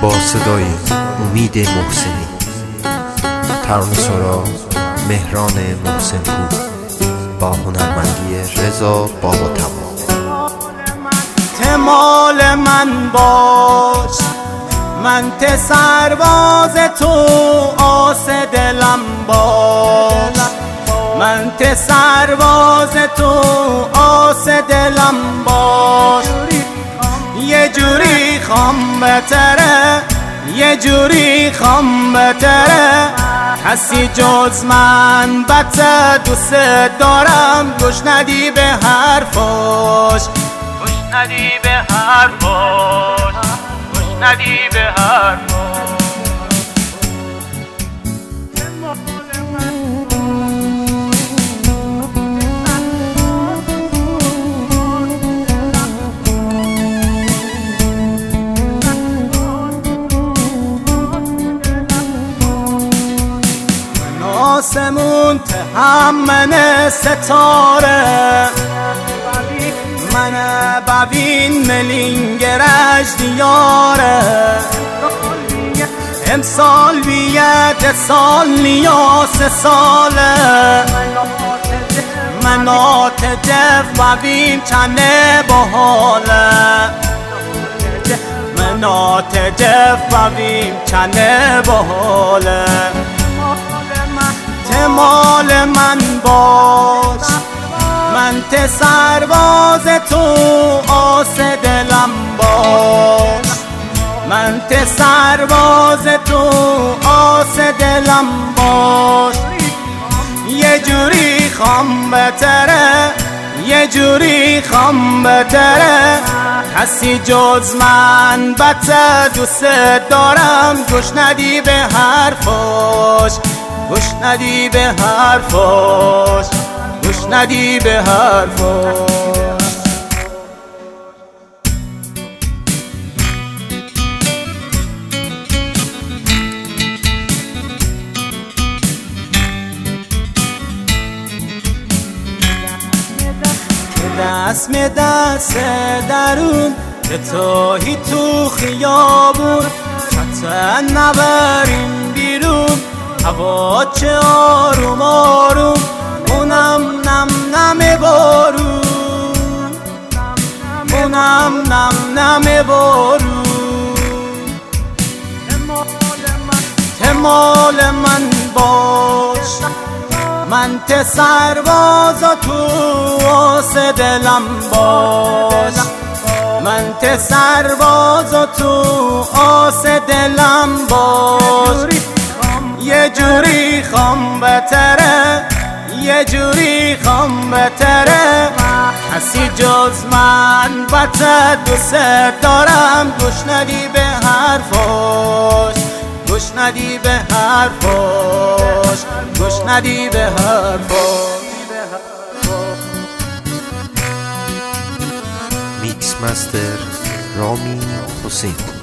با صدای امید محسنی، ترانه‌سرا مهران محسن‌پور با هنرمندی رضا باباتمام. مال من باش، من ته سرباز تو، آس دلم باش، من ته سرباز تو، آس دلم باش. یه جوری خوام بهتره، یه جوری خوام بهتره، کسی جز من بچه دوست دارم. گوش ندی به حرفاش، گوش ندی به حرفاش، گوش ندی به حرفاش. آسمون تهمن ستاره، من ببین ملینگرش دیاره. امسال بیاد سال نیاس ساله، منات جف ببین چنه باحاله، منات جف ببین چنه باحاله. مال من باش، من ته سرباز تو، آس دلم باش، من ته سرباز تو، آس دلم باش. یه جوری خوام بهتره، یه جوری خوام بهتره، کسی جز من بچه دوست دارم. گوش ندی به حرفاش، گوش ندی به حرفاش، گوش ندی به حرفاش. دست می دست درون که توهی تو خیابون، حتی نبریم بیرون هوا چه آروم آروم، اونم نم نم بارون، اونم نم نم بارون. مال من باش، من ته سرباز تو، آس دلم باش، من ته سرباز تو، آس دلم باش. یه جوری خوام بهتره، یه جوری خوام بهتره، کسی جز من بچه دوست دارم. گوش ندی به حرفاش، گوش ندی به حرفاش، گوش ندی به حرفاش. میکس مستر رامی حسین.